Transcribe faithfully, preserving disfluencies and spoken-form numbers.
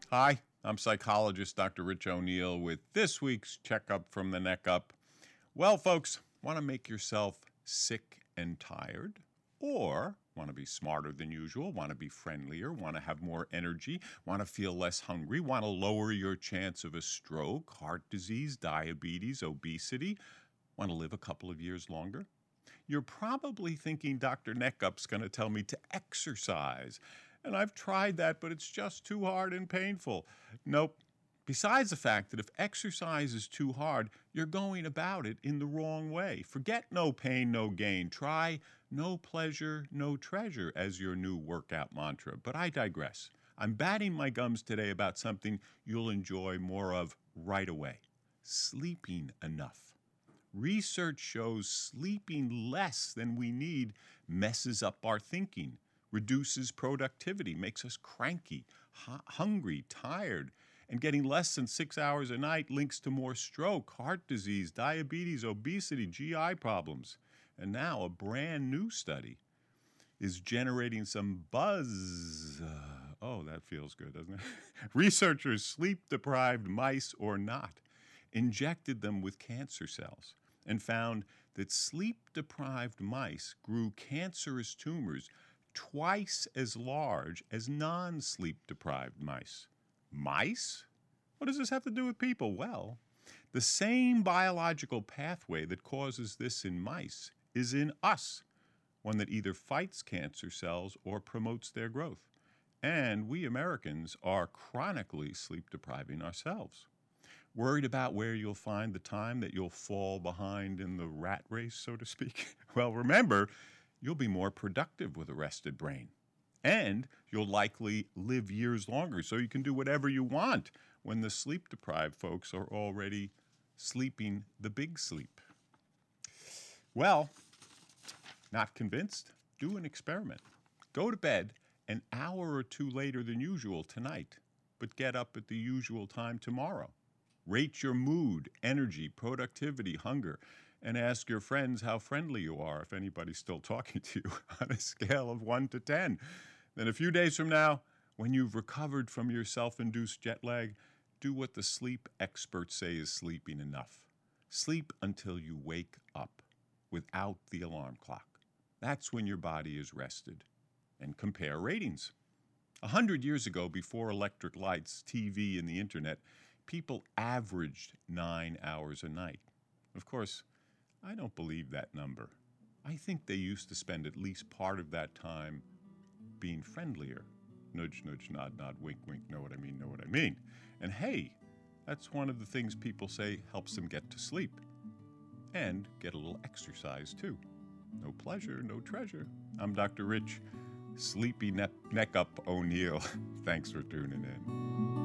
Hi, I'm psychologist Doctor Rich O'Neill with this week's Checkup from the Neck Up. Well, folks, want to make yourself sick and tired? Or want to be smarter than usual, want to be friendlier, want to have more energy, want to feel less hungry, want to lower your chance of a stroke, heart disease, diabetes, obesity, want to live a couple of years longer? You're probably thinking Doctor Neckup's going to tell me to exercise. And I've tried that, but it's just too hard and painful. Nope. Besides the fact that if exercise is too hard, you're going about it in the wrong way. Forget no pain, no gain. Try no pleasure, no treasure as your new workout mantra. But I digress. I'm batting my gums today about something you'll enjoy more of right away. Sleeping enough. Research shows sleeping less than we need messes up our thinking, reduces productivity, makes us cranky, hu- hungry, tired, and getting less than six hours a night links to more stroke, heart disease, diabetes, obesity, G I problems. And now a brand new study is generating some buzz. Uh, oh, that feels good, doesn't it? Researchers, sleep-deprived mice or not, injected them with cancer cells and found that sleep-deprived mice grew cancerous tumors twice as large as non-sleep-deprived mice. Mice? What does this have to do with people? Well, the same biological pathway that causes this in mice is in us, one that either fights cancer cells or promotes their growth. And we Americans are chronically sleep-depriving ourselves. Worried about where you'll find the time that you'll fall behind in the rat race, so to speak? Well, remember, you'll be more productive with a rested brain. And you'll likely live years longer, so you can do whatever you want when the sleep-deprived folks are already sleeping the big sleep. Well, not convinced? Do an experiment. Go to bed an hour or two later than usual tonight, but get up at the usual time tomorrow. Rate your mood, energy, productivity, hunger, and ask your friends how friendly you are, if anybody's still talking to you, on a scale of one to ten. Then a few days from now, when you've recovered from your self-induced jet lag, do what the sleep experts say is sleeping enough. Sleep until you wake up without the alarm clock. That's when your body is rested. And compare ratings. A hundred years ago, before electric lights, T V, and the internet, people averaged nine hours a night. Of course, I don't believe that number. I think they used to spend at least part of that time being friendlier. Nudge, nudge, nod, nod, wink, wink, know what I mean, know what I mean. And hey, that's one of the things people say helps them get to sleep. And get a little exercise, too. No pleasure, no treasure. I'm Doctor Rich, Sleepy Neck, neck Up O'Neill. Thanks for tuning in.